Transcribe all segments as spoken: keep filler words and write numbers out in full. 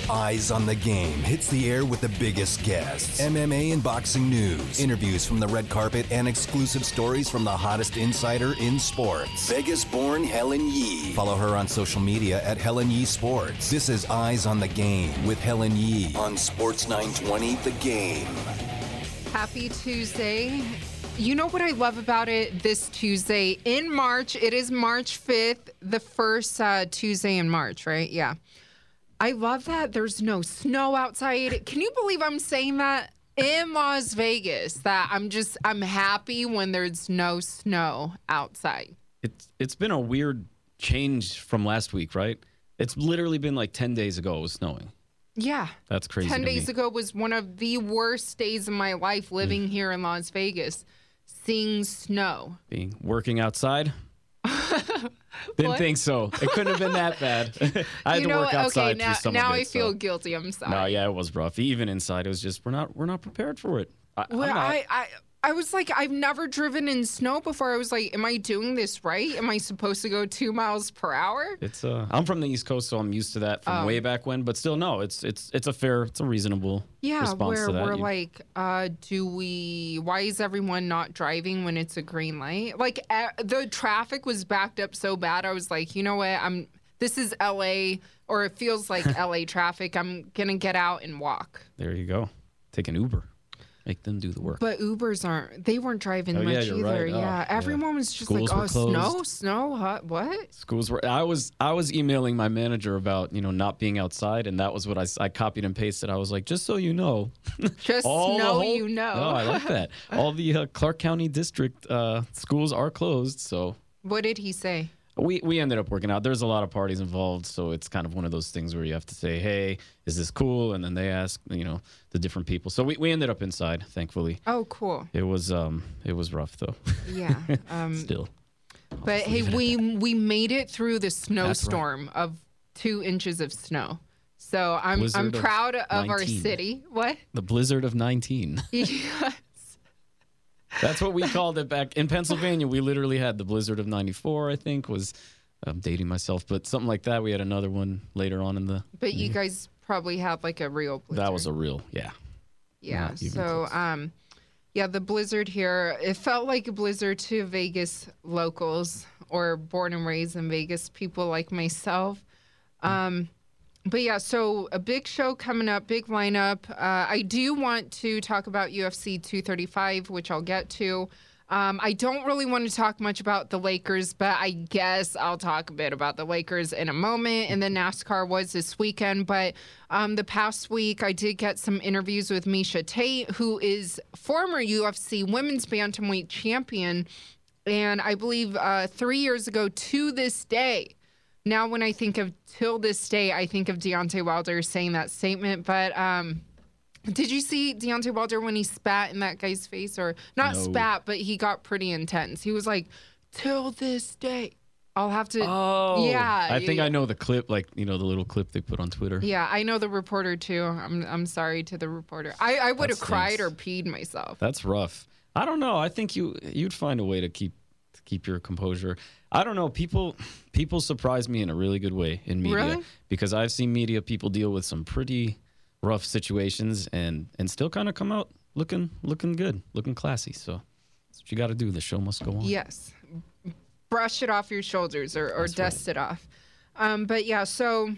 Eyes on the Game hits the air with the biggest guests, M M A and boxing news, interviews from the red carpet, and exclusive stories from the hottest insider in sports. Vegas-born Helen Yee. Follow her on social media at Helen Yee Sports. This is Eyes on the Game with Helen Yee on Sports nine twenty The Game. Happy Tuesday. You know what I love about it this Tuesday in March? It is March fifth, the first uh, Tuesday in March, right? Yeah. I love that there's no snow outside. Can you believe I'm saying that in Las Vegas? That I'm just, I'm happy when there's no snow outside. It's It's been a weird change from last week, right? It's literally been like ten days ago it was snowing. Yeah. That's crazy. ten to days me. ago was one of the worst days of my life living mm. here in Las Vegas. Seeing snow. Being working outside? Didn't think so. It couldn't have been that bad. I had you to know, work outside okay, now, through some now of it. I feel so. guilty. I'm sorry. No, yeah, it was rough. Even inside, it was just we're not we're not prepared for it. I, well, I'm not. I, I I was like, I've never driven in snow before. I was like, am I doing this right? Am I supposed to go two miles per hour? It's uh, I'm from the East Coast, so I'm used to that from um, way back when. But still, no, it's it's it's a fair, it's a reasonable yeah, response where to that. we're You- like, uh, do we? Why is everyone not driving when it's a green light? Like uh, the traffic was backed up so bad. I was like, you know what? I'm. This is L A, or it feels like L A traffic. I'm gonna get out and walk. There you go. Take an Uber. Make them do the work. But Ubers aren't, they weren't driving Oh, much yeah, you're either. right. Oh, yeah. Everyone yeah. was just Schools like, were oh, snow, closed. snow, huh? What? Schools were. I was I was emailing my manager about you know not being outside, and that was what I, I copied and pasted. I was like, just so you know, Just all the snow, whole- you know. Oh, I like that. All the uh, Clark County District uh, schools are closed, so What did he say? we we ended up working out. There's a lot of parties involved, so it's kind of one of those things where you have to say, hey, is this cool? And then they ask, you know, the different people. So we, we ended up inside, thankfully. Oh, cool. It was um it was rough though. Yeah. Um, Still. but hey, leave it at we we made it through the snowstorm of two inches of snow. So I'm Blizzard I'm of proud of our nineteen. city. What? The blizzard of nineteen. Yes. That's what we called it back in Pennsylvania. We literally had the blizzard of ninety-four, I think, was I'm dating myself, but something like that. We had another one later on in the But you guys probably had like a real blizzard. That was a real, yeah. Yeah. Not even So, close. um, yeah, the blizzard here, it felt like a blizzard to Vegas locals or born and raised in Vegas people like myself. Um, but yeah, so a big show coming up, big lineup. Uh, I do want to talk about U F C two thirty-five, which I'll get to. Um, I don't really want to talk much about the Lakers, but I guess I'll talk a bit about the Lakers in a moment. And then NASCAR was this weekend. But um, the past week, I did get some interviews with Miesha Tate, who is former U F C women's bantamweight champion. And I believe uh, three years ago to this day, now when I think of till this day, I think of Deontay Wilder saying that statement. But um, did you see Deontay Wilder when he spat in that guy's face? Or not No. spat, but he got pretty intense. He was like, till this day. I'll have to. Oh, yeah. I think yeah. I know the clip, like, you know, the little clip they put on Twitter. Yeah, I know the reporter too. I'm I'm sorry to the reporter. I, I would That have cried stinks. or peed myself. That's rough. I don't know. I think you you'd find a way to keep to keep your composure. I don't know. People people surprise me in a really good way in media Really? because I've seen media people deal with some pretty rough situations and and still kind of come out looking looking good, looking classy. So that's what you got to do. The show must go on. Yes. Brush it off your shoulders or, or That's dust it off. Um, but yeah, so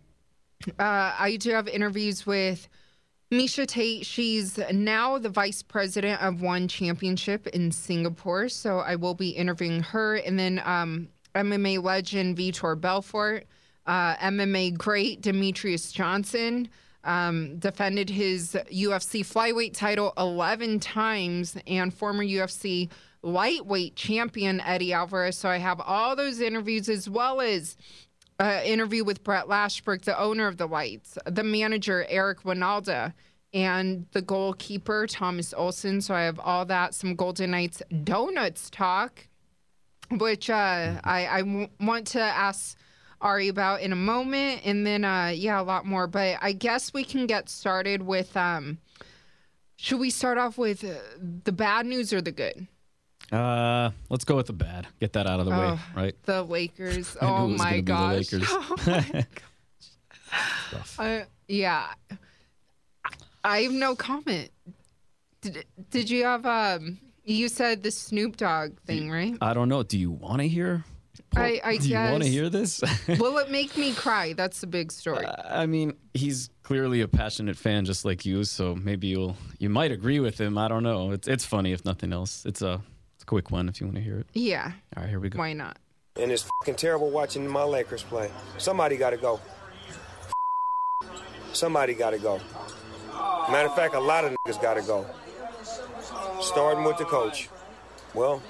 uh, I do have interviews with Miesha Tate. She's now the vice president of One Championship in Singapore. So I will be interviewing her. And then um, M M A legend Vitor Belfort, uh, M M A great Demetrius Johnson. Um, defended his U F C flyweight title eleven times, and former U F C lightweight champion Eddie Alvarez. So I have all those interviews, as well as an interview with Brett Lashbrook, the owner of the Lights, the manager Eric Winalda, and the goalkeeper Thomas Olsen. So I have all that, some Golden Knights donuts talk, which uh, I, I w- want to ask Ari about in a moment, and then uh yeah a lot more, but I guess we can get started with um should we start off with uh, the bad news or the good? Uh, let's go with the bad. Get that out of the way, Oh, right? The Lakers. I knew Oh it was my gonna be the gosh. Lakers. Oh my Rough. I, Yeah. I have no comment. Did, did you have, um, you said the Snoop Dogg thing, right? I don't know. Do you want to hear? I, I Do you guess. want to hear this? Will it make me cry? That's the big story. Uh, I mean, he's clearly a passionate fan just like you, so maybe you'll you might agree with him. I don't know. It's it's funny if nothing else. It's a, it's a quick one if you want to hear it. Yeah. All right, here we go. Why not? And it's fucking terrible watching my Lakers play. Somebody got to go. Somebody got to go. Matter of fact, a lot of niggas got to go. Starting with the coach. Well,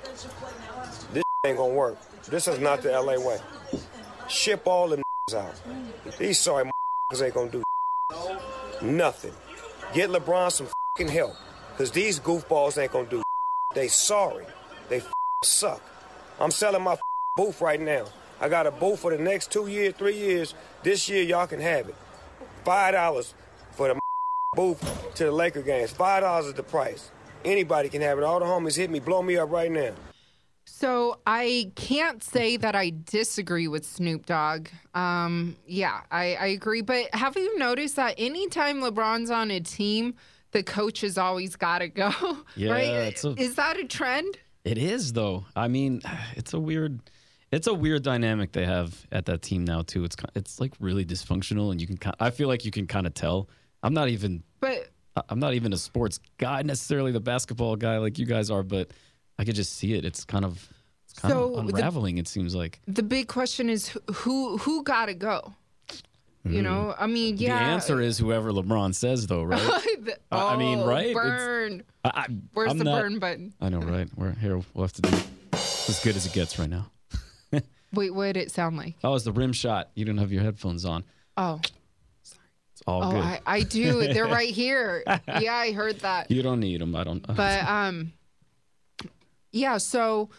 this ain't gonna work. This is not the L A way. Ship all them out. These sorry motherfuckers ain't gonna do nothing. Get LeBron some fucking help, because these goofballs ain't gonna do. They sorry. They suck. I'm selling my booth right now. I got a booth for the next two years, three years. This year, y'all can have it. Five dollars for the booth to the Laker games. Five dollars is the price. Anybody can have it. All the homies hit me, blow me up right now. So I can't say that I disagree with Snoop Dogg. Um, yeah, I, I agree. But have you noticed that anytime LeBron's on a team, the coach has always got to go? Yeah, right? it's a- Is that a trend? It is though. I mean, it's a weird, it's a weird dynamic they have at that team now too. It's ki- it's like really dysfunctional, and you can. ki- I feel like you can kind of tell. I'm not even. But I'm not even a sports guy necessarily, the basketball guy like you guys are, but I could just see it. It's kind of, it's kind So of the- unraveling. It seems like the big question is who who, who got to go? You know, I mean, yeah. the answer is whoever LeBron says, though, right? The- I- I mean, oh, right? It's- Burn. I, I, Where's I'm the not- burn button? I know, right? We're here. We'll have to do as good as it gets right now. Wait, what did it sound like? That was the rim shot. You didn't have your headphones on. Oh, It's all oh, good. I, I do. They're right here. Yeah, I heard that. You don't need them. I don't. But um, yeah. So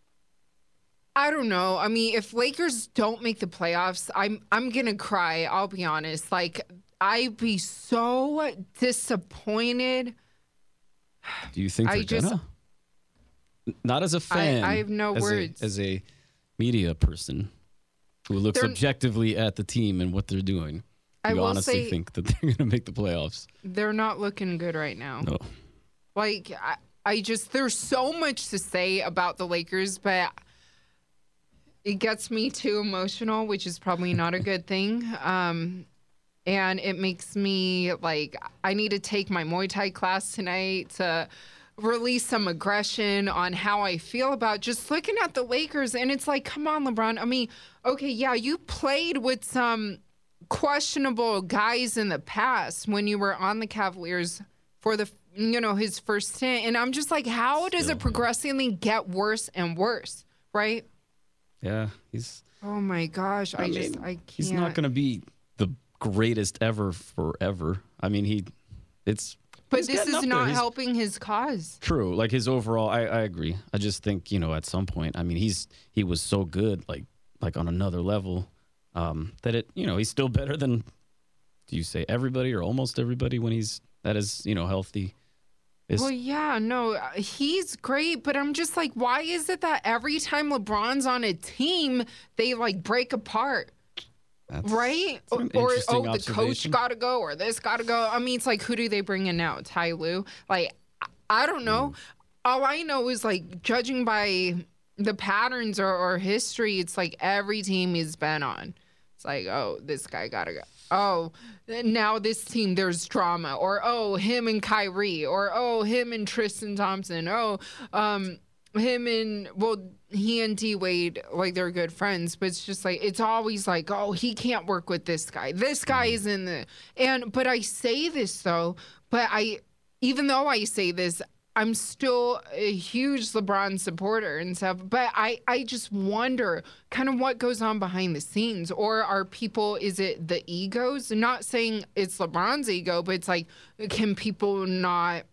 I don't know. I mean, if Lakers don't make the playoffs, I'm I'm gonna cry. I'll be honest. Like I'd be so disappointed. do you think I they're just- gonna? Not as a fan. I have no as words. A, as a media person who looks They're- objectively at the team and what they're doing, I you will honestly say- think that they're gonna make the playoffs? They're not looking good right now. No. Like I, I just there's so much to say about the Lakers, but it gets me too emotional, which is probably not a good thing. Um, and it makes me like I need to take my Muay Thai class tonight to release some aggression on how I feel about just looking at the Lakers. And it's like, come on, LeBron. I mean, okay, yeah, you played with some questionable guys in the past when you were on the Cavaliers for the, you know, his first stint. And I'm just like, how does Still, it progressively get worse and worse, right? Yeah, he's. Oh my gosh, I, I just mean, I can't. He's not gonna be the greatest ever forever. I mean, he. It's. But he's this getting is up there. not He's- helping his cause. True. Like his overall, I, I agree. I just think, you know, at some point, I mean, he's he was so good, like like on another level, um, that it, you know, he's still better than, do you say everybody or almost everybody when he's that is, you know, healthy. Is Well, yeah, no, uh, he's great, but I'm just like, why is it that every time LeBron's on a team, they like break apart? that's- Right? that's an Or, interesting oh, the coach observation. got to go, or this got to go. I mean, it's like, who do they bring in now? Ty Lue? Like, I, I don't know. Mm. All I know is, like, judging by the patterns or, or history, it's like every team he's been on. It's like, oh, this guy got to go. Oh, now this team, there's drama. Or, oh, him and Kyrie. Or, oh, him and Tristan Thompson. Oh, um, him and, well, he and D Wade, like, they're good friends, but it's just like, it's always like, oh, he can't work with this guy. This guy is in the, and, but I say this though, but I, even though I say this, I'm still a huge LeBron supporter and stuff, but I, I just wonder kind of what goes on behind the scenes. Or are people, is it the egos? Not saying it's LeBron's ego, but it's like, can people not,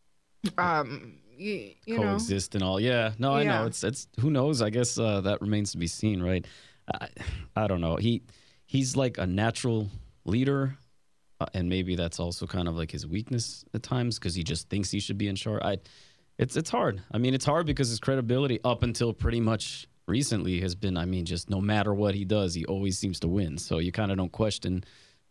um, you, you know? coexist and all. Yeah, no, I Yeah. know. It's it's who knows. I guess uh, that remains to be seen, right? I, I don't know. He he's like a natural leader, uh, and maybe that's also kind of like his weakness at times because he just thinks he should be in charge. I, it's it's hard. I mean, it's hard because his credibility up until pretty much recently has been. I mean, just no matter what he does, he always seems to win. So you kind of don't question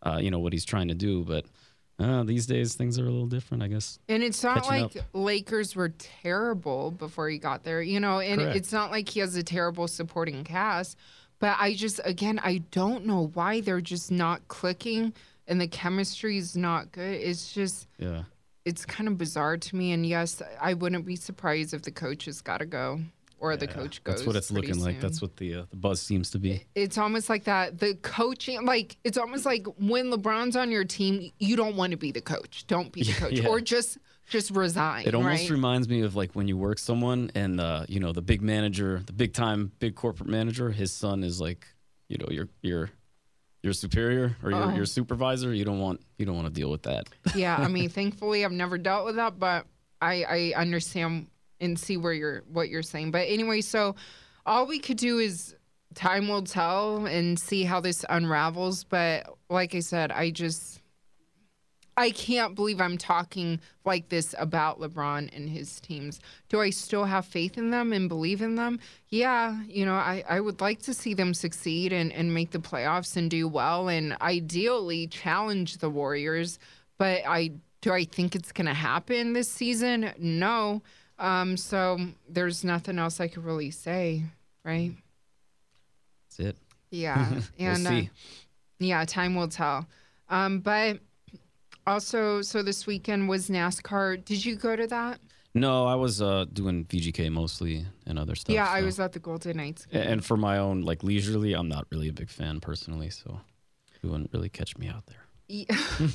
uh, you know, what he's trying to do. But uh, these days, things are a little different, I guess. And it's not Catching like up. Lakers were terrible before he got there, you know, and Correct. it's not like he has a terrible supporting cast. But I just, again, I don't know why they're just not clicking and the chemistry is not good. It's just, Yeah. it's kind of bizarre to me. And yes, I wouldn't be surprised if the coach has got to go or the Yeah, coach goes. That's what it's pretty looking like. soon. That's what the uh, the buzz seems to be. It's almost like that. The coaching, like, it's almost like when LeBron's on your team, you don't want to be the coach. Don't be the Yeah, coach. yeah. Or just just resign. It almost right? reminds me of like when you work someone and uh, you know, the big manager, the big time, big corporate manager, his son is like, you know, your your your superior or your, Oh. your supervisor. You don't want you don't want to deal with that. Yeah, I mean, thankfully, I've never dealt with that, but I, I understand and see where you're what you're saying. But anyway, so all we could do is time will tell and see how this unravels. But like I said, I just I can't believe I'm talking like this about LeBron and his teams. Do I still have faith in them and believe in them? Yeah, you know, I, I would like to see them succeed and, and make the playoffs and do well and ideally challenge the Warriors. But I do I think it's going to happen this season? No. Um, so there's nothing else I could really say, right? That's it. Yeah. We'll And see. Uh, yeah, time will tell. Um, but also, so this weekend was NASCAR. Did you go to that? No, I was uh, doing V G K mostly and other stuff. Yeah, I so- was at the Golden Knights. A- And for my own like leisurely, I'm not really a big fan personally, so you wouldn't really catch me out there. Yeah.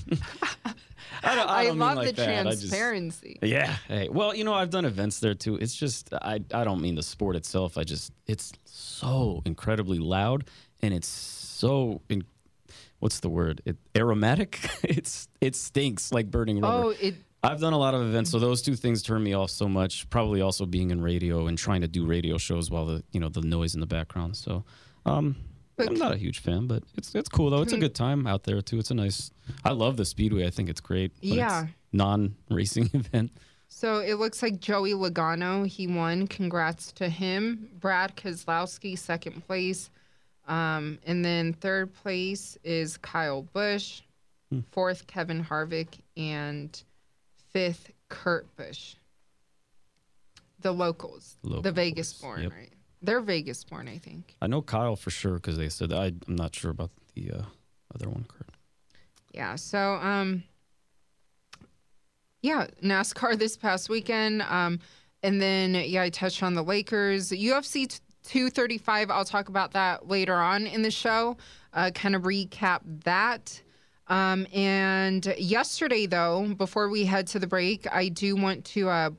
I, don't, I, I don't mean love like the that. I just- transparency. Yeah. Hey. Well, you know, I've done events there too. It's just I I don't mean the sport itself. I just it's so incredibly loud and it's so in, what's the word? It aromatic. it's it stinks like burning rubber. Oh, it. I've done a lot of events, so those two things turn me off so much. Probably also being in radio and trying to do radio shows while the you know the noise in the background. So, um, But I'm not a huge fan, but it's it's cool though. It's a good time out there too. It's a nice. I love the Speedway. I think it's great. when Yeah. it's non-racing event. So it looks like Joey Logano, he won. Congrats to him. Brad Keselowski, second place. Um, and then third place is Kyle Busch. Hmm. Fourth, Kevin Harvick. And fifth, Kurt Busch. The locals. The Locals, Vegas born, yep. right? They're Vegas born, I think. I know Kyle for sure because they said I, I'm not sure about the uh, other one. Kurt. Yeah, so um yeah, NASCAR this past weekend. Um and then yeah, I touched on the Lakers. U F C two thirty-five, I'll talk about that later on in the show. Uh kind of recap that. Um and yesterday though, before we head to the break, I do want to uh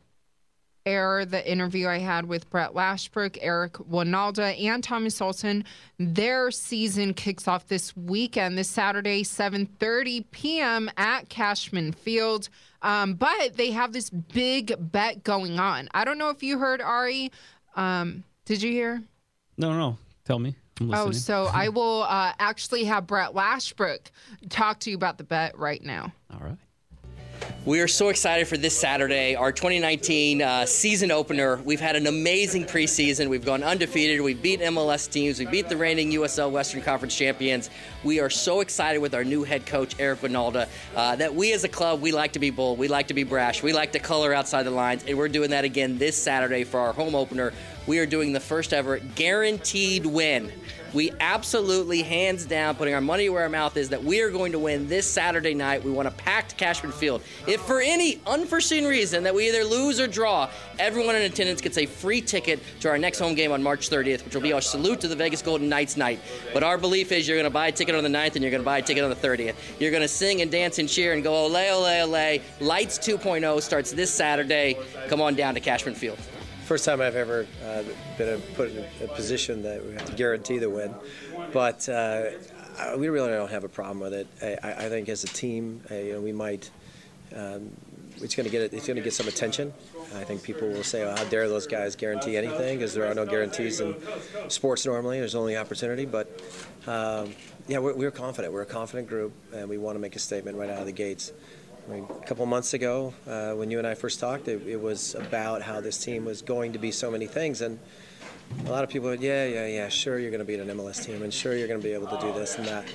air the interview I had with Brett Lashbrook, Eric Winalda, and Tommy Sultan. Their season kicks off this weekend, this Saturday, seven thirty p.m. at Cashman Field. Um, but they have this big bet going on. I don't know if you heard, Ari. Um, did you hear? No, no. Tell me. I'm listening. Oh, so I will uh, actually have Brett Lashbrook talk to you about the bet right now. All right. We are so excited for this Saturday, our twenty nineteen uh, season opener. We've had an amazing preseason. We've gone undefeated. We've beat M L S teams. We beat the reigning U S L Western Conference champions. We are so excited with our new head coach, Eric Winalda, uh, that we as a club, we like to be bold. We like to be brash. We like to color outside the lines. And we're doing that again this Saturday for our home opener. We are doing the first ever guaranteed win. We absolutely, hands down, putting our money where our mouth is, that we are going to win this Saturday night. We want a packed Cashman Field. If for any unforeseen reason that we either lose or draw, everyone in attendance gets a free ticket to our next home game on March thirtieth, which will be our salute to the Vegas Golden Knights night. But our belief is you're going to buy a ticket on the ninth and you're going to buy a ticket on the thirtieth. You're going to sing and dance and cheer and go ole, ole, ole. Lights two point oh starts this Saturday. Come on down to Cashman Field. First time I've ever uh, been put in a position that we have to guarantee the win, but uh, we really don't have a problem with it. I, I think as a team, uh, you know, we might. Um, it's going to get it's going to get some attention. I think people will say, "Oh, how dare those guys guarantee anything?" Because there are no guarantees in sports normally. There's only opportunity, but um, yeah, we're, we're confident. We're a confident group, and we want to make a statement right out of the gates. I mean, a couple months ago, uh, when you and I first talked, it, it was about how this team was going to be so many things, and a lot of people went, yeah, yeah, yeah, sure you're going to beat an M L S team, and sure you're going to be able to do this and that.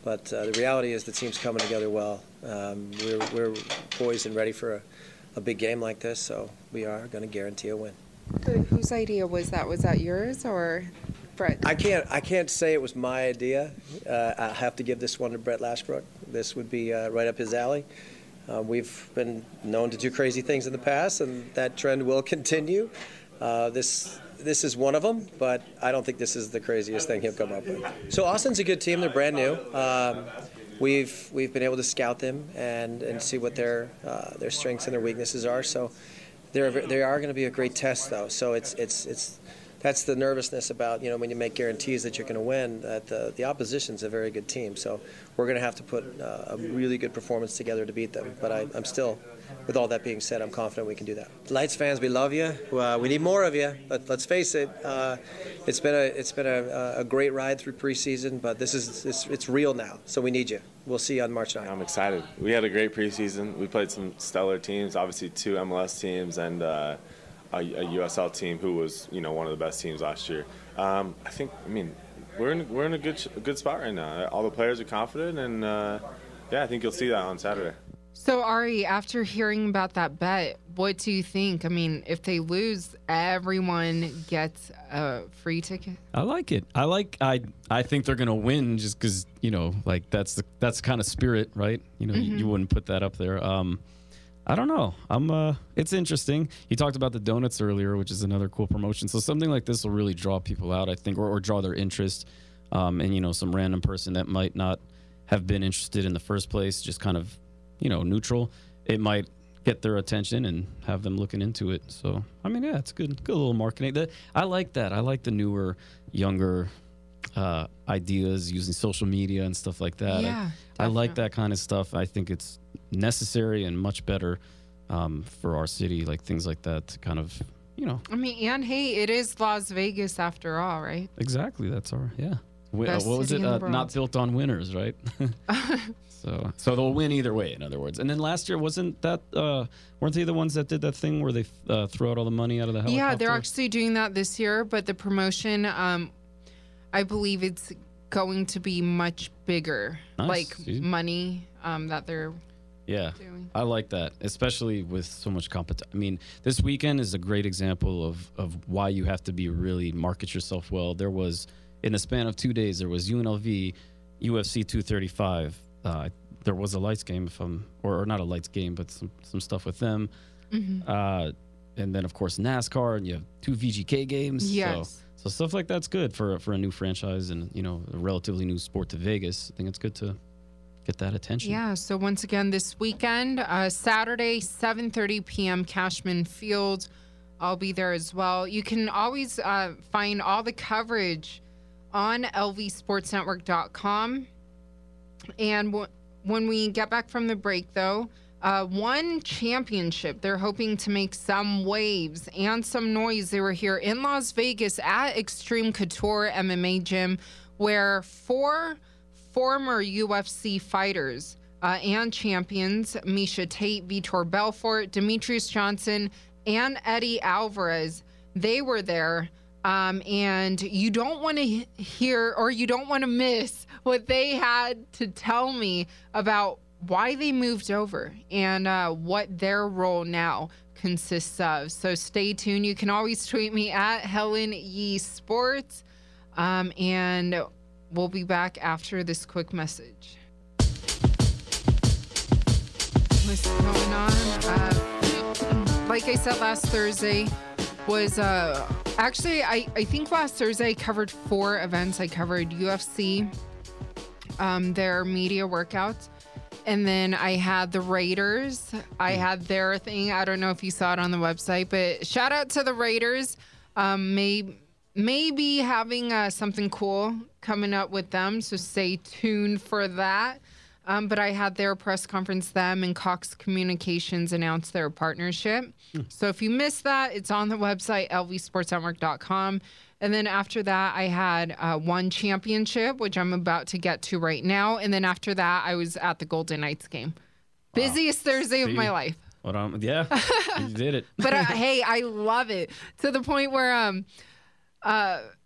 But uh, the reality is the team's coming together well. Um, we're, we're poised and ready for a, a big game like this, so we are going to guarantee a win. Whose idea was that? Was that yours or Brett? I can't I can't say it was my idea. Uh, I have to give this one to Brett Lashbrook. This would be uh, right up his alley. Uh, we've been known to do crazy things in the past, and that trend will continue. Uh, this this is one of them, but I don't think this is the craziest thing he'll come up with. So Austin's a good team. They're brand new. Um, we've we've been able to scout them and, and see what their uh, their strengths and their weaknesses are. So they're they are going to be a great test, though. So it's it's it's. That's the nervousness about, you know, when you make guarantees that you're going to win, that the, the opposition's a very good team. So we're going to have to put uh, a really good performance together to beat them. But I, I'm still, with all that being said, I'm confident we can do that. Lights fans, we love you. Uh, we need more of you. But let's face it, uh, it's been a it's been a, a great ride through preseason. But this is it's, it's real now. So we need you. We'll see you on March ninth. I'm excited. We had a great preseason. We played some stellar teams, obviously two M L S teams and uh, a, a U S L team who was, you know, one of the best teams last year. Um, I think, I mean, we're in we're in a good a good spot right now. All the players are confident, and uh, yeah, I think you'll see that on Saturday. So Ari, after hearing about that bet, what do you think? I mean, if they lose, everyone gets a free ticket. I like it. I like. I I think they're gonna win just because, you know, like that's the that's the kind of spirit, right? You know, mm-hmm. you, you wouldn't put that up there. Um, I don't know. I'm. Uh, it's interesting. You talked about the donuts earlier, which is another cool promotion. So something like this will really draw people out, I think, or, or draw their interest. Um, and you know, some random person that might not have been interested in the first place, just kind of, you know, neutral. It might get their attention and have them looking into it. So I mean, yeah, it's good. Good little marketing. The, I like that. I like the newer, younger uh, ideas using social media and stuff like that. Yeah, I, I like that kind of stuff. I think it's necessary and much better um, for our city, like things like that to kind of, you know. I mean, and hey, it is Las Vegas after all, right? Exactly. That's our, yeah. Wi- uh, Best what was city it? in the Uh, world. not built on winners, right? so so they'll win either way, in other words. And then last year, wasn't that, uh, weren't they the ones that did that thing where they uh, threw out all the money out of the helicopter? Yeah, they're actually doing that this year, but the promotion, um, I believe it's going to be much bigger, Nice. like See? money um, that they're Yeah, doing. I like that, especially with so much competition. I mean, this weekend is a great example of, of why you have to be really market yourself well. There was, in the span of two days, there was U N L V, U F C two thirty-five. Uh, there was a lights game, if I'm, or, or not a lights game, but some, some stuff with them. Mm-hmm. Uh, and then, of course, NASCAR, and you have two V G K games. Yes. So, so stuff like that's good for, for a new franchise and, you know, a relatively new sport to Vegas. I think it's good to get that attention. Yeah, so once again, this weekend, uh, Saturday, seven thirty p.m., Cashman Field. I'll be there as well. You can always uh, find all the coverage on L V sports network dot com. And w- when we get back from the break, though, uh, one championship, they're hoping to make some waves and some noise. They were here in Las Vegas at Extreme Couture M M A Gym, where four former U F C fighters uh, and champions, Misha Tate, Vitor Belfort, Demetrius Johnson, and Eddie Alvarez, they were there. Um, and you don't want to hear or you don't want to miss what they had to tell me about why they moved over and uh, what their role now consists of. So stay tuned. You can always tweet me at Helen Yee Sports. Um, and we'll be back after this quick message. What's going on? Uh, like I said last Thursday, was uh, actually, I, I think last Thursday I covered four events. I covered U F C, um, their media workouts, and then I had the Raiders. I had their thing. I don't know if you saw it on the website, but shout out to the Raiders. Um, maybe. Maybe having uh, something cool coming up with them, so stay tuned for that. Um, but I had their press conference, them and Cox Communications announced their partnership. Mm. So if you missed that, it's on the website, L V sports network dot com. And then after that, I had uh, one championship, which I'm about to get to right now. And then after that, I was at the Golden Knights game. Wow. Busiest Thursday See? of my life. What, um, yeah, you did it. But uh, hey, I love it to the point where... um. Uh,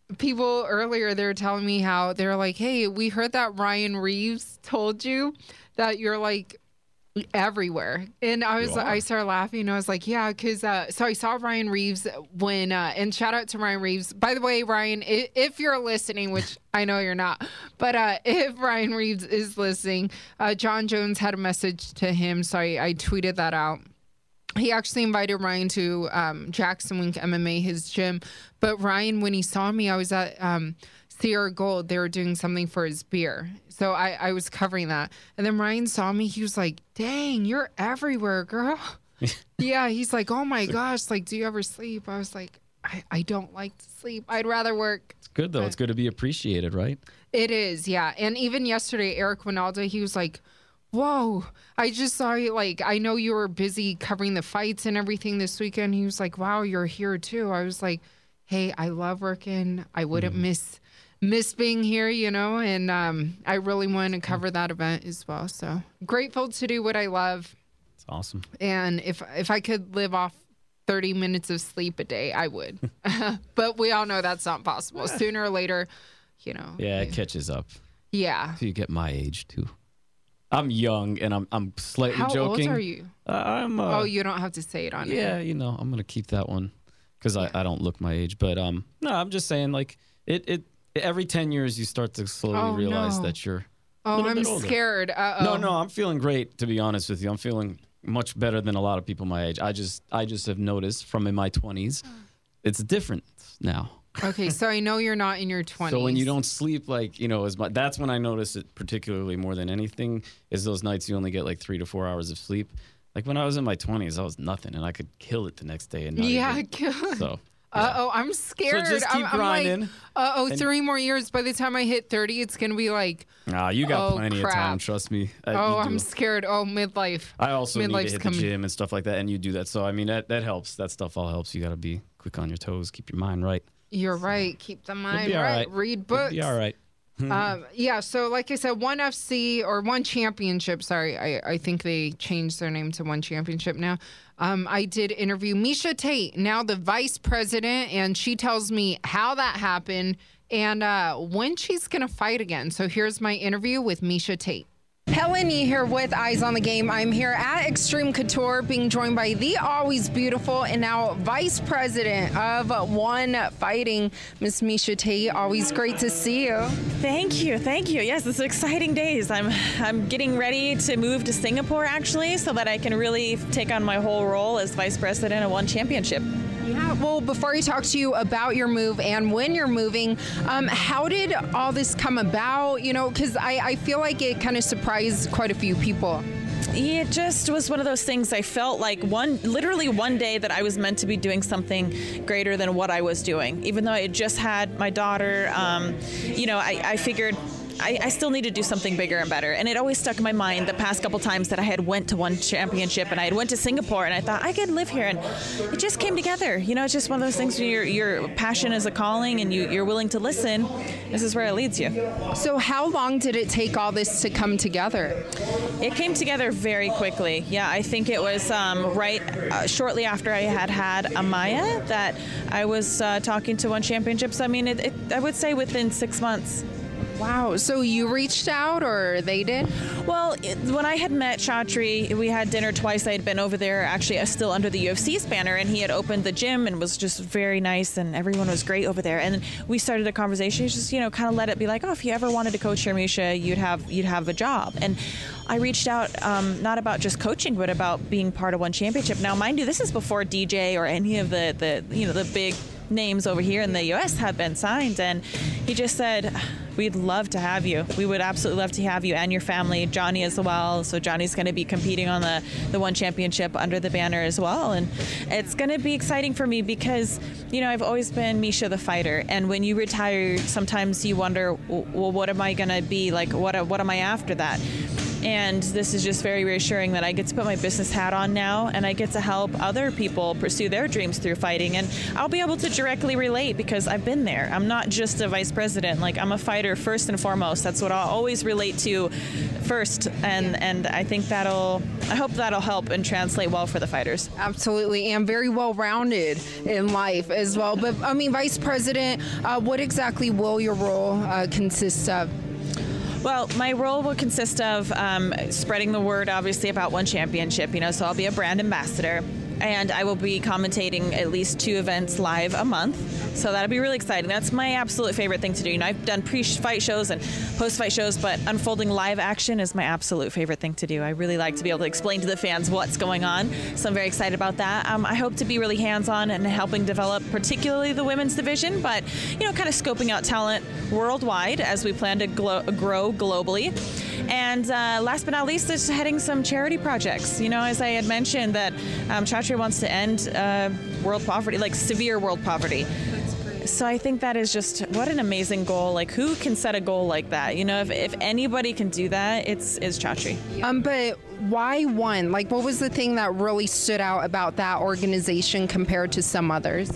people earlier, they were telling me how they're like, hey, we heard that Ryan Reeves told you that you're like everywhere. And I was, I started laughing. And I was like, yeah, because, uh, so I saw Ryan Reeves when, uh, and shout out to Ryan Reeves. By the way, Ryan, if, if you're listening, which I know you're not, but uh, if Ryan Reeves is listening, uh, John Jones had a message to him. So I, I tweeted that out. He actually invited Ryan to um, Jackson Wink M M A, his gym. But Ryan, when he saw me, I was at um, Sierra Gold. They were doing something for his beer. So I, I was covering that. And then Ryan saw me. He was like, dang, you're everywhere, girl. Yeah, he's like, oh, my gosh. Like, do you ever sleep? I was like, I, I don't like to sleep. I'd rather work. It's good, though. But it's good to be appreciated, right? It is, yeah. And even yesterday, Eric Winalda, he was like, whoa, I just saw you. Like, I know you were busy covering the fights and everything this weekend. He was like, wow, you're here, too. I was like, hey, I love working. I wouldn't mm. miss miss being here, you know, and um, I really wanted to cover that event as well. So grateful to do what I love. It's awesome. And if if I could live off thirty minutes of sleep a day, I would. But we all know that's not possible. Sooner or later, you know. Yeah, it catches up. Yeah. So you get my age, too. I'm young, and I'm I'm slightly How joking. How old are you? Uh, I'm. Uh, oh, you don't have to say it on yeah, air. Yeah, you know, I'm gonna keep that one because yeah. I, I don't look my age. But um, no, I'm just saying, like it it every ten years you start to slowly oh, realize no. that you're. Oh, I'm scared. Uh-oh. No, no, I'm feeling great. To be honest with you, I'm feeling much better than a lot of people my age. I just I just have noticed from in my twenties, it's different now. Okay, so I know you're not in your twenties. So when you don't sleep, like, you know, as much, that's when I notice it particularly more than anything, is those nights you only get like three to four hours of sleep. Like when I was in my twenties, I was nothing, and I could kill it the next day. And not yeah, even, kill so. Yeah. Uh-oh, I'm scared. So just keep I'm, grinding. I'm like, uh-oh, and three more years. By the time I hit thirty, it's going to be like, nah, you got oh, plenty crap. of time, trust me. I, oh, I'm scared. Oh, midlife. I also Midlife's need to hit coming. the gym and stuff like that, and you do that. So, I mean, that, that helps. That stuff all helps. You got to be quick on your toes, keep your mind right. You're right. Keep the mind right. right. Read books. You'll be all right. um, yeah, so like I said, one F C or one championship. Sorry, I, I think they changed their name to one championship now. Um, I did interview Miesha Tate, now the vice president, and she tells me how that happened and uh, when she's going to fight again. So here's my interview with Miesha Tate. Helen Yee here with Eyes on the Game. I'm here at Extreme Couture being joined by the always beautiful and now vice president of One Fighting, Miss Miesha Tate. Always great to see you. Thank you. Thank you. Yes, it's exciting days. I'm I'm getting ready to move to Singapore actually so that I can really take on my whole role as vice president of One Championship. Yeah, well, before I talk to you about your move and when you're moving, um, how did all this come about? You know, because I, I feel like it kind of surprised quite a few people. It just was one of those things. I felt like one, literally one day that I was meant to be doing something greater than what I was doing. Even though I had just had my daughter, um, you know, I, I figured I, I still need to do something bigger and better. And it always stuck in my mind the past couple times that I had went to One Championship and I had went to Singapore and I thought I could live here. And it just came together. You know, it's just one of those things where your, your passion is a calling and you, you're willing to listen. This is where it leads you. So how long did it take all this to come together? It came together very quickly. Yeah, I think it was um, right uh, shortly after I had had Amaya that I was uh, talking to One Championships. I mean, it, it, I would say within six months. Wow. So you reached out or they did? Well, it, when I had met Chatri, we had dinner twice. I had been over there actually still under the U F C's banner, and he had opened the gym and was just very nice, and everyone was great over there. And we started a conversation, just, you know, kind of let it be like, oh, if you ever wanted to coach here, Miesha, you'd have, you'd have a job. And I reached out um, not about just coaching, but about being part of One Championship. Now, mind you, this is before D J or any of the, the you know, the big names over here in the U S had been signed, and he just said, we'd love to have you. We would absolutely love to have you and your family, Johnny as well. So Johnny's going to be competing on the, the One Championship under the banner as well. And it's going to be exciting for me because, you know, I've always been Miesha the fighter. And when you retire, sometimes you wonder, well, what am I going to be? Like, what, what am I after that? And this is just very reassuring that I get to put my business hat on now and I get to help other people pursue their dreams through fighting. And I'll be able to directly relate because I've been there. I'm not just a vice president. Like, I'm a fighter first and foremost. That's what I'll always relate to first, and and I think that'll I hope that'll help and translate well for the fighters. Absolutely, and very well rounded in life as well. But I mean, Vice President, uh, what exactly will your role uh, consist of? Well, my role will consist of um, spreading the word, obviously, about One Championship. You know, so I'll be a brand ambassador, and I will be commentating at least two events live a month. So that'll be really exciting. That's my absolute favorite thing to do. You know, I've done pre-fight shows and post-fight shows, but unfolding live action is my absolute favorite thing to do. I really like to be able to explain to the fans what's going on. So I'm very excited about that. Um, I hope to be really hands-on and helping develop particularly the women's division, but, you know, kind of scoping out talent worldwide as we plan to glo- grow globally. And uh, last but not least, is heading some charity projects. You know, as I had mentioned, that um, Chatri wants to end uh, world poverty, like severe world poverty. So I think that is just, what an amazing goal. Like, who can set a goal like that? You know, if, if anybody can do that, it's is Chatri. Um, but why one? Like, what was the thing that really stood out about that organization compared to some others?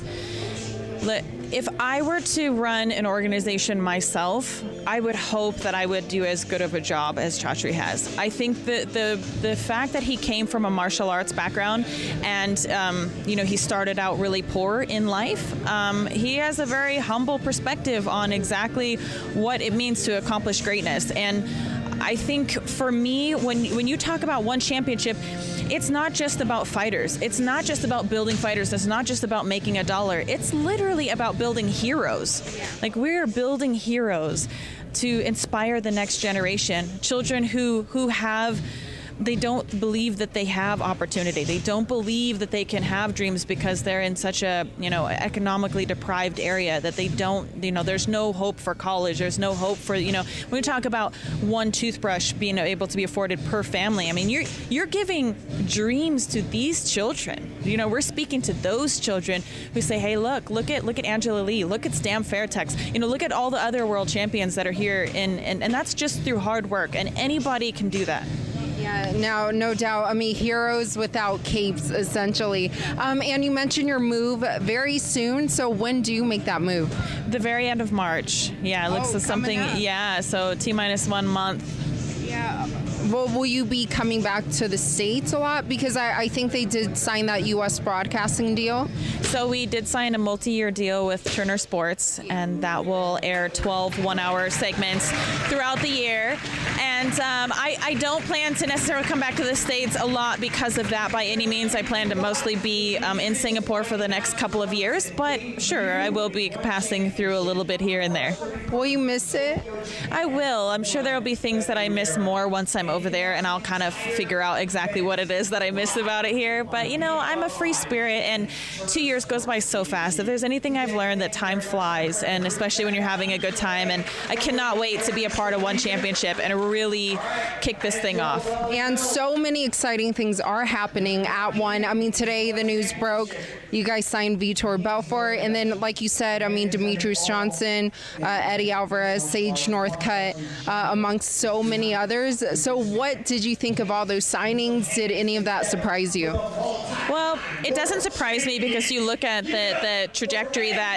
If I were to run an organization myself, I would hope that I would do as good of a job as Chatri has. I think that the the fact that he came from a martial arts background and um, you know, he started out really poor in life, um, he has a very humble perspective on exactly what it means to accomplish greatness. And I think for me, when when you talk about One Championship, it's not just about fighters. It's not just about building fighters. It's not just about making a dollar. It's literally about building heroes. Like, we're building heroes to inspire the next generation. Children who who have they don't believe that they have opportunity. They don't believe that they can have dreams because they're in such a, you know, economically deprived area that they don't, you know, there's no hope for college. There's no hope for, you know, when we talk about one toothbrush being able to be afforded per family, I mean, you're you're giving dreams to these children. You know, we're speaking to those children who say, hey, look, look at look at Angela Lee, look at Stam Fairtex, you know, look at all the other world champions that are here, and, and, and that's just through hard work, and anybody can do that. Yeah, no, no doubt. I mean, heroes without capes, essentially. Um, and you mentioned your move very soon. So when do you make that move? The very end of March. Yeah, it looks oh, like something. Up. Yeah, so T minus one month. Yeah. Well, will you be coming back to the States a lot? Because I, I think they did sign that U S broadcasting deal. So we did sign a multi-year deal with Turner Sports, and that will air twelve one-hour segments throughout the year. And um, I, I don't plan to necessarily come back to the States a lot because of that by any means. I plan to mostly be um, in Singapore for the next couple of years. But sure, I will be passing through a little bit here and there. Will you miss it? I will. I'm sure there will be things that I miss more once I'm over there, and I'll kind of figure out exactly what it is that I miss about it here. But, you know, I'm a free spirit, and two years goes by so fast. If there's anything I've learned, that time flies, and especially when you're having a good time. And I cannot wait to be a part of One Championship and really kick this thing off. And so many exciting things are happening at One. I mean, today the news broke. You guys signed Vitor Belfort, and then, like you said, I mean, Demetrius Johnson, uh, Eddie Alvarez, Sage Northcutt, uh, amongst so many others. So what did you think of all those signings? Did any of that surprise you? Well, it doesn't surprise me because you look at the, the trajectory that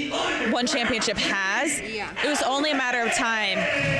One Championship has. Yeah. It was only a matter of time.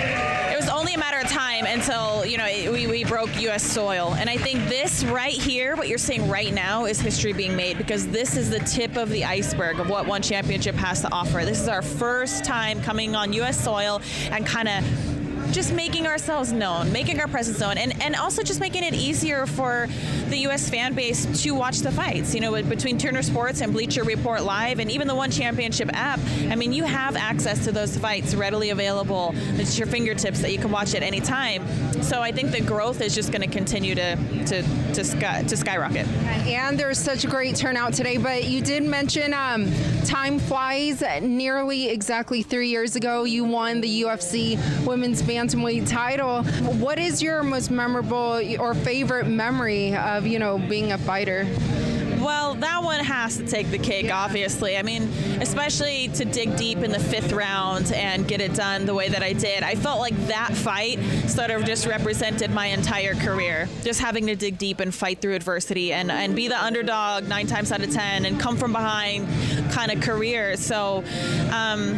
It was only a matter of time until, you know, we, we broke U S soil. And I think this right here, what you're seeing right now, is history being made, because this is the tip of the iceberg of what One Championship has to offer. This is our first time coming on U S soil and kind of just making ourselves known, making our presence known, and, and also just making it easier for the U S fan base to watch the fights. You know, between Turner Sports and Bleacher Report Live and even the One Championship app, I mean, you have access to those fights readily available. It's at your fingertips that you can watch at any time. So I think the growth is just going to continue to to to, sky, to skyrocket. And there's such a great turnout today, but you did mention um, time flies. Nearly exactly three years ago, you won the U F C Women's Bantamweight title. What is your most memorable or favorite memory of, you know, being a fighter? Well, that one has to take the cake, yeah. Obviously. I mean, especially to dig deep in the fifth round and get it done the way that I did. I felt like that fight sort of just represented my entire career. Just having to dig deep and fight through adversity and, and be the underdog nine times out of ten and come from behind kind of career. So um,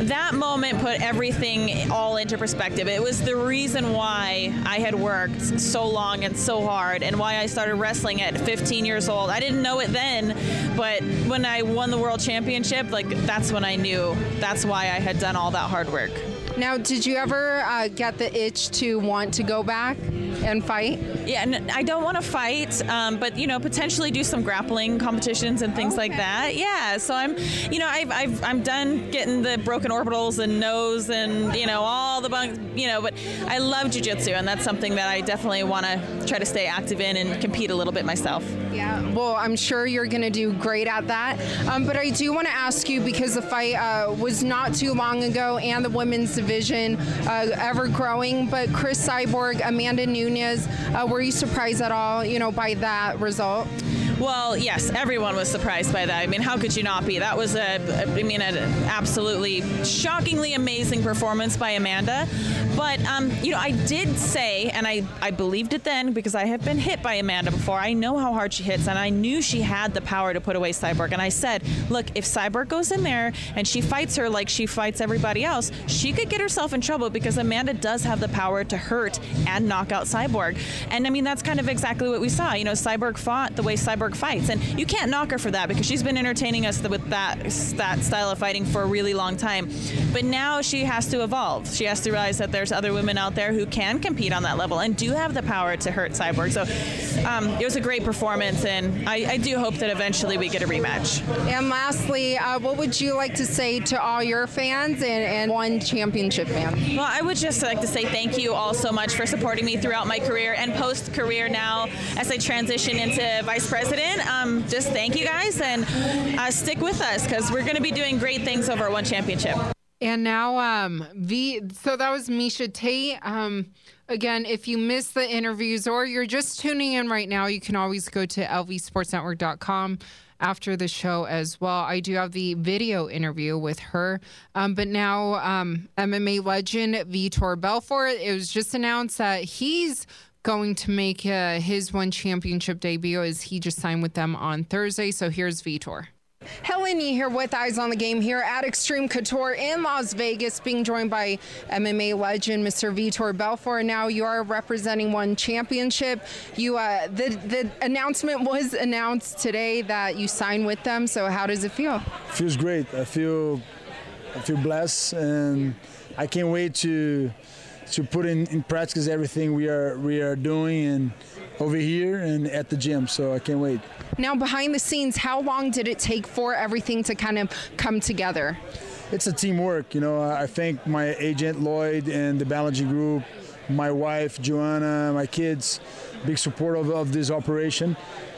that moment put everything all into perspective. It was the reason why I had worked so long and so hard, and why I started wrestling at fifteen years old. I didn't know it then, but when I won the world championship, like that's when I knew that's why I had done all that hard work. Now, did you ever uh, get the itch to want to go back and fight? Yeah, and I don't want to fight, um, but you know, potentially do some grappling competitions and things okay. like that. Yeah, so I'm, you know, I've, I've I'm done getting the broken orbitals and nose and you know all the bunk, you know. But I love jiu-jitsu, and that's something that I definitely want to try to stay active in and compete a little bit myself. Yeah, well, I'm sure you're going to do great at that. Um, but I do want to ask you, because the fight uh, was not too long ago, and the women's division uh, ever growing. But Cris Cyborg, Amanda Nunes, uh, were you surprised at all, you know, by that result? Well, yes, everyone was surprised by that. I mean, how could you not be? That was a, I mean, an absolutely shockingly amazing performance by Amanda. But, um, you know, I did say, and I, I believed it then because I have been hit by Amanda before. I know how hard she hits, and I knew she had the power to put away Cyborg. And I said, look, if Cyborg goes in there and she fights her like she fights everybody else, she could get herself in trouble because Amanda does have the power to hurt and knock out Cyborg. And, I mean, that's kind of exactly what we saw. You know, Cyborg fought the way Cyborg fights, and you can't knock her for that because she's been entertaining us with that that style of fighting for a really long time. But now she has to evolve. She has to realize that there's other women out there who can compete on that level and do have the power to hurt Cyborg. So um, it was a great performance, and I, I do hope that eventually we get a rematch. And lastly, uh, what would you like to say to all your fans and, and one championship fans? Well, I would just like to say thank you all so much for supporting me throughout my career and post-career now as I transition into vice president. Um, just thank you guys, and uh, stick with us because we're going to be doing great things over One Championship. And now, um, V. So that was Miesha Tate. Um, again, if you missed the interviews or you're just tuning in right now, you can always go to L V sports network dot com after the show as well. I do have the video interview with her. Um, but now, um, M M A legend Vitor Belfort. It was just announced that he's going to make uh, his One Championship debut as he just signed with them on Thursday. So here's Vitor. Helen Yee here with Eyes on the Game here at Extreme Couture in Las Vegas, being joined by M M A legend Mister Vitor Belfort. Now you are representing One Championship. You, uh, the the announcement was announced today that you signed with them. So how does it feel? Feels great. I feel I feel blessed, and I can't wait to to put in, in practice everything we are we are doing and over here and at the gym. So I can't wait. Now, behind the scenes, how long did it take for everything to kind of come together? It's a teamwork. You know, I thank my agent Lloyd and the Balancing Group, my wife Joanna, my kids, big support of, of this operation.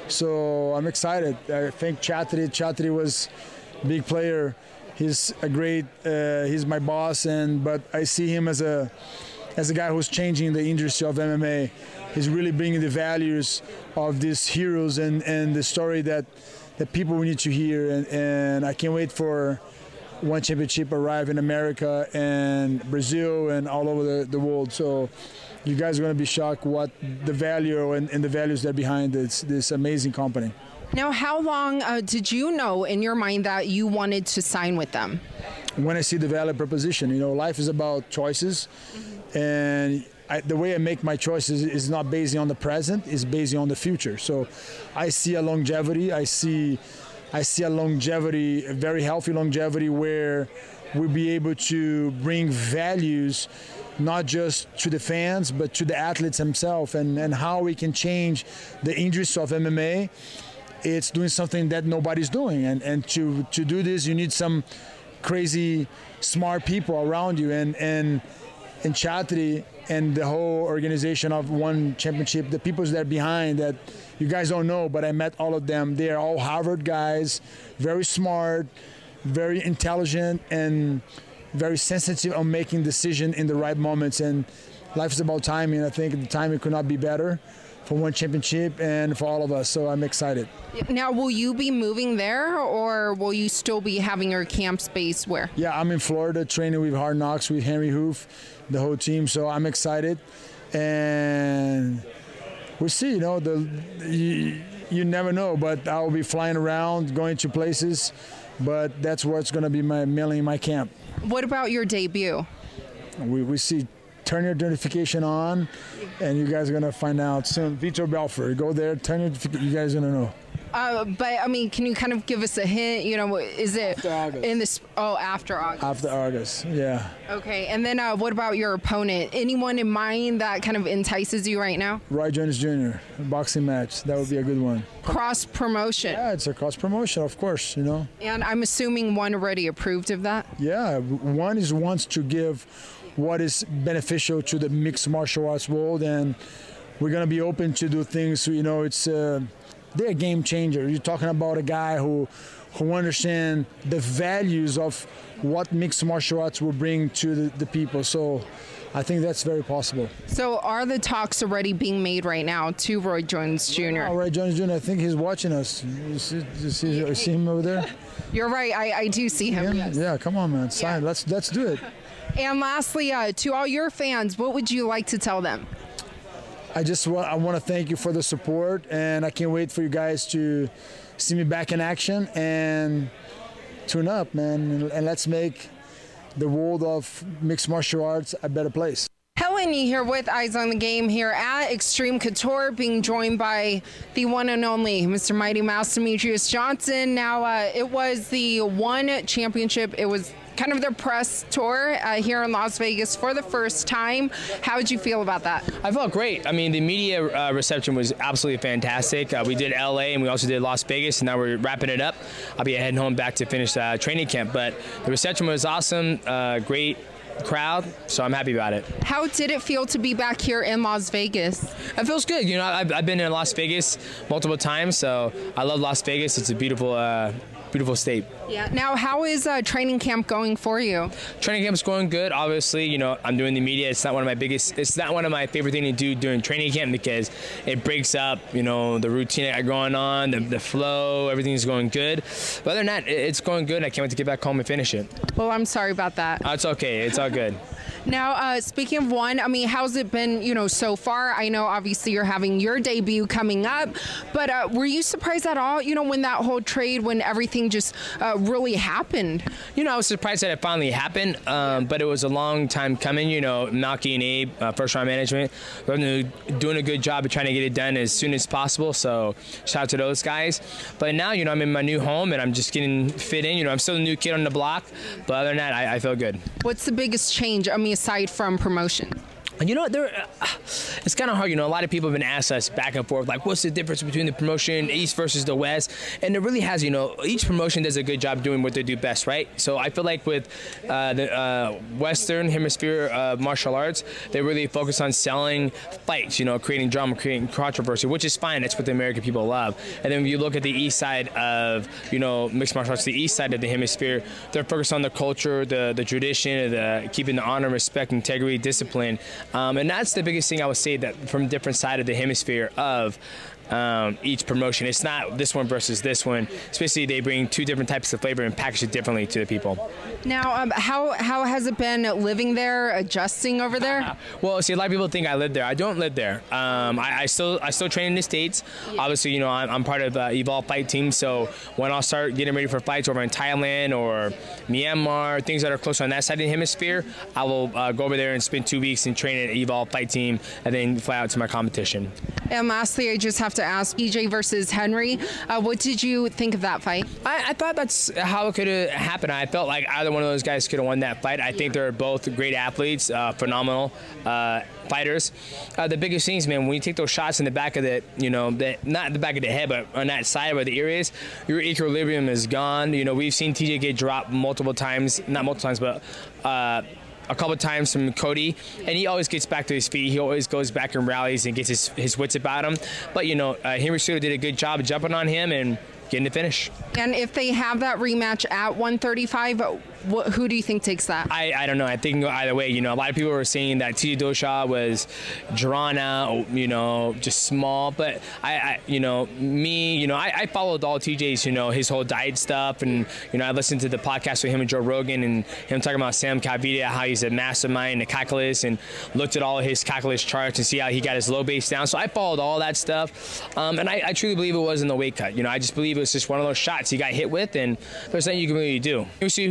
So I'm excited. I thank Chatri. Chatri was a big player. He's a great. Uh, he's my boss, and but I see him as a as a guy who's changing the industry of M M A. He's really bringing the values of these heroes and, and the story that, that people need to hear. And, and I can't wait for One Championship arrive in America and Brazil and all over the, the world. So you guys are going to be shocked what the value and, and the values that are behind this, this amazing company. Now, how long uh, did you know in your mind that you wanted to sign with them? When I see the value proposition, you know, life is about choices. Mm-hmm. And I, the way I make my choices is not based on the present, it's based on the future. So I see a longevity, I see I see a longevity, a very healthy longevity where we'll be able to bring values not just to the fans, but to the athletes themselves, and, and how we can change the industry of M M A. It's doing something that nobody's doing. And, and to, to do this, you need some crazy, smart people around you. And, and, and Chatri and the whole organization of One Championship, the people that are behind that you guys don't know, but I met all of them. They are all Harvard guys, very smart, very intelligent, and very sensitive on making decisions in the right moments. And life is about timing. I think the timing could not be better for One Championship and for all of us. So I'm excited. Now, will you be moving there, or will you still be having your camp space where? Yeah, I'm in Florida training with Hard Knocks with Henry Hoof, the whole team. So I'm excited, and we'll see. You know, the you, you never know, but I'll be flying around, going to places. But that's what's going to be my mainly my camp. What about your debut? We, we see turn your notification on, and you guys are going to find out soon. Vitor Belfort, go there, turn your notification, you guys are going to know. Uh, but, I mean, can you kind of give us a hint? You know, is it in this? Oh, after August. After August, yeah. Okay, and then uh, what about your opponent? Anyone in mind that kind of entices you right now? Roy Jones Junior, a boxing match. That would be a good one. Cross promotion. Yeah, it's a cross promotion, of course, you know. And I'm assuming one already approved of that? Yeah, one is wants to give what is beneficial to the mixed martial arts world, and we're going to be open to do things, you know, it's... Uh, they're a game changer. You're talking about a guy who who understands the values of what mixed martial arts will bring to the, the people. So I think that's very possible. So are the talks already being made right now to Roy Jones Junior? Oh, Roy Jones Junior, I think he's watching us. You see, you see, you see him over there? You're right. I, I do see him. Yeah, Yes. yeah, come on, man. Sign. Yeah. Let's, let's do it. And lastly, uh, to all your fans, what would you like to tell them? I just want, I want to thank you for the support, and I can't wait for you guys to see me back in action and tune up, man, and, and let's make the world of mixed martial arts a better place. Helen Yee here with Eyes on the Game here at Extreme Couture, being joined by the one and only Mister Mighty Mouse Demetrious Johnson. Now, uh, it was the one championship. It was kind of their press tour uh, here in Las Vegas for the first time. How did you feel about that? I felt great. I mean, the media uh, reception was absolutely fantastic. Uh, we did L A and we also did Las Vegas, and now we're wrapping it up. I'll be heading home back to finish uh, training camp, but the reception was awesome, uh, great crowd, so I'm happy about it. How did it feel to be back here in Las Vegas? It feels good. You know, I've, I've been in Las Vegas multiple times, so I love Las Vegas. It's a beautiful uh, beautiful state. Yeah. Now, how is uh, training camp going for you? Training camp's going good. Obviously, you know, I'm doing the media. It's not one of my biggest, it's not one of my favorite things to do during training camp because it breaks up, you know, the routine I got going on, the, the flow, everything's going good. But other than that, it's going good. I can't wait to get back home and finish it. Well, I'm sorry about that. Oh, it's okay. It's all good. Now, uh, speaking of one, I mean, how's it been, you know, so far? I know, obviously, you're having your debut coming up, but uh, were you surprised at all, you know, when that whole trade, when everything just uh, really happened? You know, I was surprised that it finally happened, um, but it was a long time coming. You know, Malky and Abe, uh, first round management, they're doing a good job of trying to get it done as soon as possible, so shout out to those guys. But now, you know, I'm in my new home, and I'm just getting fit in. You know, I'm still a new kid on the block, but other than that, I, I feel good. What's the biggest change, I mean, aside from promotion? You know what? There, uh, it's kind of hard. You know, a lot of people have been asked us back and forth, like, what's the difference between the promotion East versus the West? And it really has, you know, each promotion does a good job doing what they do best, right? So I feel like with uh, the uh, Western Hemisphere uh, martial arts, they really focus on selling fights, you know, creating drama, creating controversy, which is fine. That's what the American people love. And then when you look at the East side of, you know, mixed martial arts, the East side of the hemisphere, they're focused on the culture, the the tradition, the keeping the honor, respect, integrity, discipline. Um, and that's the biggest thing I would say, that from different side of the hemisphere of um, each promotion. It's not this one versus this one. Especially they bring two different types of flavor and package it differently to the people. Now, um, how how has it been living there, adjusting over there? Well, see, a lot of people think I live there. I don't live there. Um, I, I still I still train in the States. Yeah. Obviously, you know, I'm, I'm part of uh, Evolve Fight Team. So when I'll start getting ready for fights over in Thailand or Myanmar, things that are closer on that side of the hemisphere, I will uh, go over there and spend two weeks and train at Evolve Fight Team, and then fly out to my competition. And lastly, I just have to ask, P J versus Henry, uh, what did you think of that fight? I, I thought that's how it could have happened. I felt like either one of those guys could have won that fight. I think they're both great athletes, uh, phenomenal uh, fighters. Uh, the biggest things, man, when you take those shots in the back of the, you know, the, not the back of the head, but on that side where the ear is, your equilibrium is gone. You know, we've seen T J get dropped multiple times, not multiple times, but uh, a couple of times from Cody, and he always gets back to his feet. He always goes back and rallies and gets his, his wits about him. But, you know, uh, Henry Cejudo did a good job of jumping on him and getting the finish. And if they have that rematch at one thirty-five, what, who do you think takes that? I, I don't know. I think it can go either way. You know, a lot of people were saying that T J Dillashaw was drawn out, you know, just small. But I, I you know, me, you know, I, I followed all T J's, you know, his whole diet stuff, and you know, I listened to the podcast with him and Joe Rogan, and him talking about Sam Calvita, how he's a mastermind, a calculus, and looked at all his calculus charts and see how he got his low base down. So I followed all that stuff, um, and I, I truly believe it wasn't the weight cut. You know, I just believe it was just one of those shots he got hit with, and there's nothing you can really do. You see Cejudo, you know.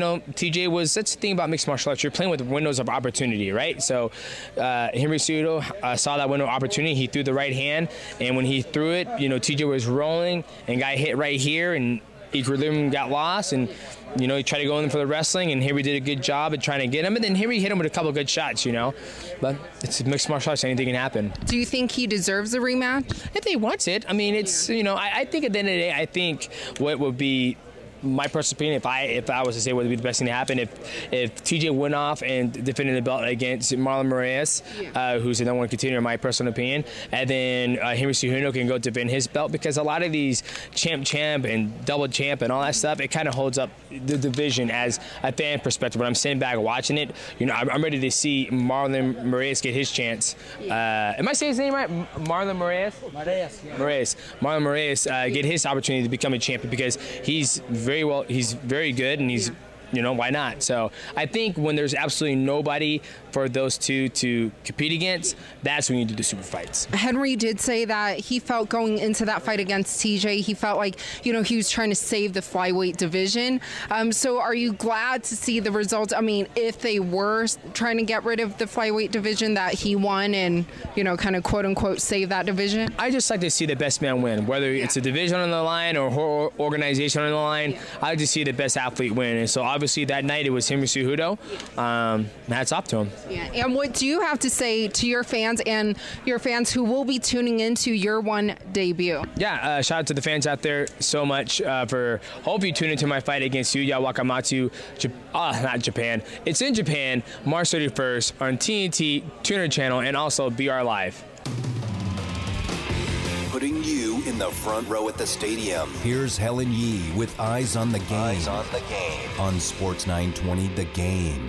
know, T J was, that's the thing about mixed martial arts. You're playing with windows of opportunity, right? So uh, Henry Cejudo uh, saw that window of opportunity. He threw the right hand, and when he threw it, you know, T J was rolling and got hit right here, and equilibrium got lost, and you know, he tried to go in for the wrestling, and Henry did a good job at trying to get him, and then Henry hit him with a couple of good shots, you know. But it's mixed martial arts, anything can happen. Do you think he deserves a rematch? If he wants it. I mean, it's, you know, I, I think at the end of the day, I think what would be my personal opinion, if I if I was to say what would be the best thing to happen, if if T J went off and defended the belt against Marlon Moraes, yeah. uh, who's the number one contender in my personal opinion, and then uh, Henry Cejudo can go defend his belt, because a lot of these champ champ and double champ and all that stuff, it kind of holds up the division as a fan perspective. When I'm sitting back watching it, you know, I'm, I'm ready to see Marlon Moraes get his chance. Uh, am I saying his name right? Marlon Moraes? Moraes. Yeah. Moraes. Marlon Moraes uh, get his opportunity to become a champion, because he's very well, he's very good, and he's, you know, why not? So I think when there's absolutely nobody for those two to compete against, that's when you do the super fights. Henry did say that he felt going into that fight against T J, he felt like, you know, he was trying to save the flyweight division. Um, so are you glad to see the results? I mean, if they were trying to get rid of the flyweight division, that he won and, you know, kind of quote unquote save that division? I just like to see the best man win, whether yeah. it's a division on the line or whole organization on the line. Yeah. I like to see the best athlete win. And so obviously that night it was Henry Cejudo. Um, hats off to him. Yeah. And what do you have to say to your fans and your fans who will be tuning into your one debut? Yeah, uh, shout out to the fans out there so much uh, for, hope you tune into my fight against Yuya Wakamatsu. Ah, oh, not Japan. It's in Japan, March thirty-first on T N T, Tuner Channel, and also B R Live. Putting you in the front row at the stadium. Here's Helen Yee with Eyes on the Game. Eyes on the Game. On Sports nine twenty, The Game.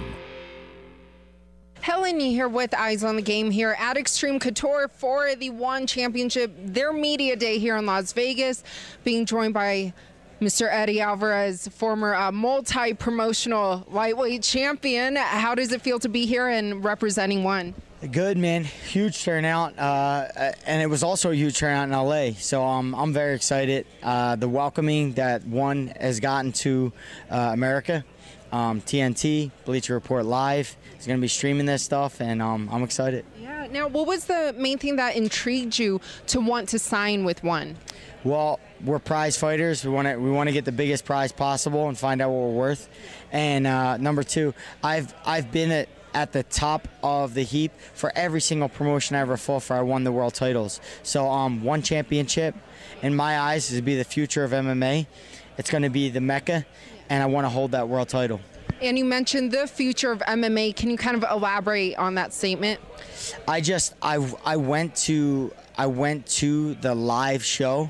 Helen Yee here with Eyes on the Game here at Extreme Couture for the One Championship, their media day here in Las Vegas, being joined by Mister Eddie Alvarez, former uh, multi-promotional lightweight champion. How does it feel to be here and representing One? Good, man. Huge turnout, uh, and it was also a huge turnout in L A, so um, I'm very excited. Uh, the welcoming that One has gotten to uh, America, um, T N T, Bleacher Report Live, is going to be streaming this stuff, and um, I'm excited. Yeah. Now, what was the main thing that intrigued you to want to sign with One? Well, we're prize fighters. We want to we want to get the biggest prize possible and find out what we're worth. And uh, number two, I've I've been at at the top of the heap for every single promotion I ever fought for. I won the world titles. So um, one championship, in my eyes, is to be the future of M M A. It's going to be the Mecca, and I want to hold that world title. And you mentioned the future of M M A. Can you kind of elaborate on that statement? I just I I went to I went to the live show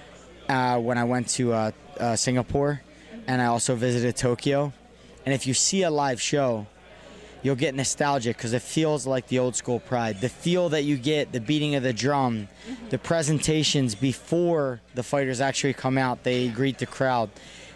uh, when I went to uh, uh, Singapore, and I also visited Tokyo. And if you see a live show, you'll get nostalgic because it feels like the old school Pride. The feel that you get, the beating of the drum, the presentations before the fighters actually come out, they greet the crowd.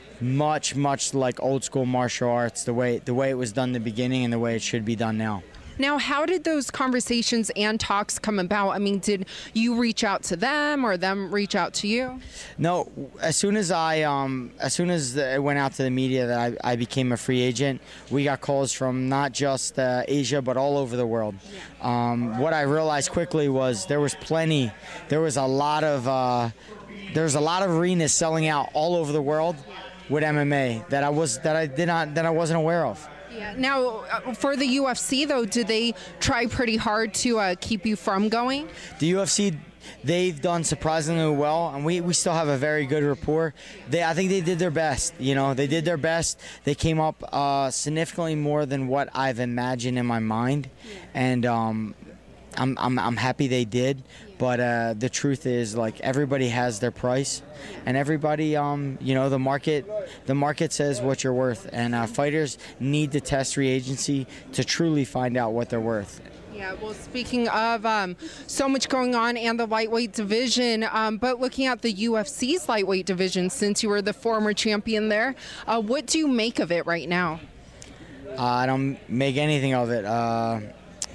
Much, much like old school martial arts, the way the way it was done in the beginning and the way it should be done now. Now, how did those conversations and talks come about? I mean, did you reach out to them or them reach out to you? No, as soon as I, um, as soon as it went out to the media that I, I became a free agent, we got calls from not just uh, Asia, but all over the world. Yeah. Um, what I realized quickly was there was plenty, there was a lot of, uh, there's a lot of arenas selling out all over the world with M M A that I was, that I did not, that I wasn't aware of. Yeah. Now, uh, for the U F C, though, did they try pretty hard to uh, keep you from going? The U F C, they've done surprisingly well, and we, we still have a very good rapport. They, I think they did their best. You know, they did their best. They came up uh, significantly more than what I've imagined in my mind, and um, I'm, I'm I'm happy they did. But uh, the truth is, like, everybody has their price, and everybody, um, you know, the market, the market says what you're worth, and uh, fighters need to test free agency to truly find out what they're worth. Yeah, well, speaking of um, so much going on and the lightweight division, um, but looking at the U F C's lightweight division, since you were the former champion there, uh, what do you make of it right now? Uh, I don't make anything of it. Uh,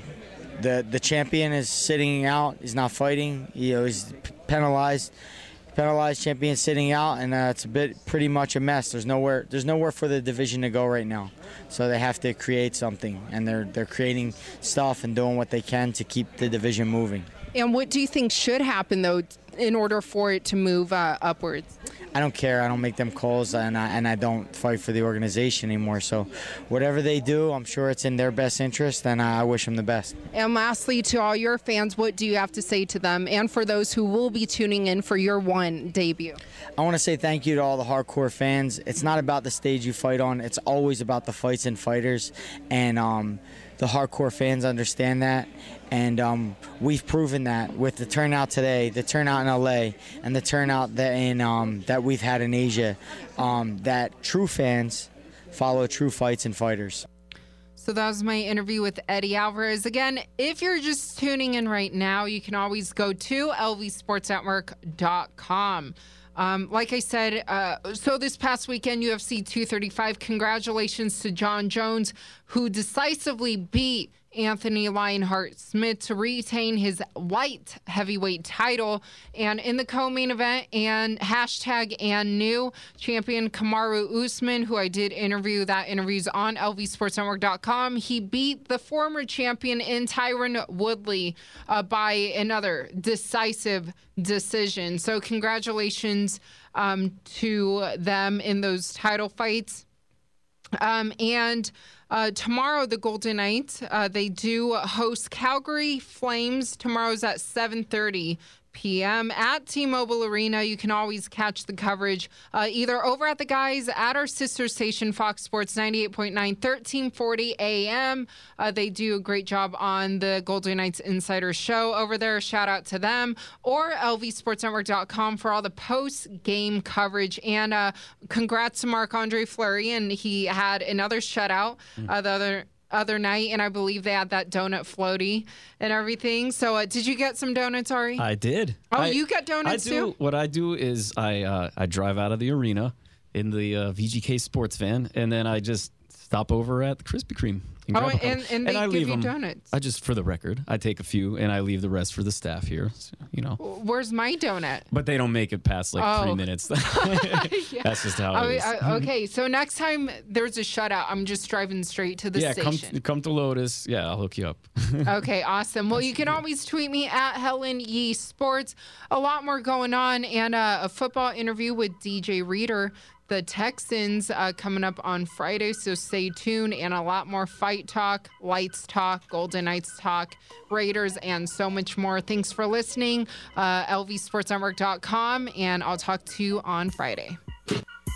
The the champion is sitting out. He's not fighting. You know, he's penalized. penalized champion sitting out, and uh, it's a bit pretty much a mess. There's nowhere there's nowhere for the division to go right now, so they have to create something, and they're they're creating stuff and doing what they can to keep the division moving. And what do you think should happen though in order for it to move uh, upwards? I don't care. I don't make them calls, and I, and I don't fight for the organization anymore. So whatever they do, I'm sure it's in their best interest, and I wish them the best. And lastly, to all your fans, what do you have to say to them, and for those who will be tuning in for your one debut? I want to say thank you to all the hardcore fans. It's not about the stage you fight on. It's always about the fights and fighters, and um, the hardcore fans understand that. And um, we've proven that with the turnout today, the turnout in L A, and the turnout that in um, that we've had in Asia, um, that true fans follow true fights and fighters. So that was my interview with Eddie Alvarez. Again, if you're just tuning in right now, you can always go to L V Sports Network dot com. Um, like I said, uh, so this past weekend, U F C two thirty-five, congratulations to John Jones, who decisively beat Anthony Lionheart Smith to retain his light heavyweight title. And in the co-main event, and hashtag and new champion Kamaru Usman, who I did interview, that interview's on L V Sports Network dot com. He beat the former champion in Tyron Woodley uh, by another decisive decision. So congratulations um, to them in those title fights. Um, and uh, tomorrow, the Golden Knights, uh, they do host Calgary Flames. Tomorrow's at seven thirty p.m. at T-Mobile Arena. You can always catch the coverage uh, either over at the guys at our sister station, Fox Sports ninety-eight point nine, thirteen forty a.m. Uh, they do a great job on the Golden Knights Insider Show over there. Shout out to them. Or L V Sports Network dot com for all the post-game coverage. And uh, congrats to Marc-Andre Fleury. And he had another shutout uh, the other other night, and I believe they had that donut floaty and everything. So uh, did you get some donuts, Ari? I did. Oh, I, you got donuts I do, too? What I do is I uh, I drive out of the arena in the uh, V G K sports van, and then I just stop over at the Krispy Kreme. And oh, grab a couple. and, and they and I give leave you them, donuts. I just, for the record, I take a few and I leave the rest for the staff here. So, you know. Where's my donut? But they don't make it past like Oh. three minutes. Yeah. That's just how I it mean, is. I- okay, so next time there's a shutout, I'm just driving straight to the yeah, come station. come to Lotus. Yeah, I'll hook you up. Okay, awesome. Well, you can always tweet me at Helen Yee Sports. A lot more going on, and uh, a football interview with D J Reader. The Texans uh, coming up on Friday, so stay tuned. And a lot more fight talk, lights talk, Golden Knights talk, Raiders, and so much more. Thanks for listening. Uh, L V Sports Network dot com, and I'll talk to you on Friday.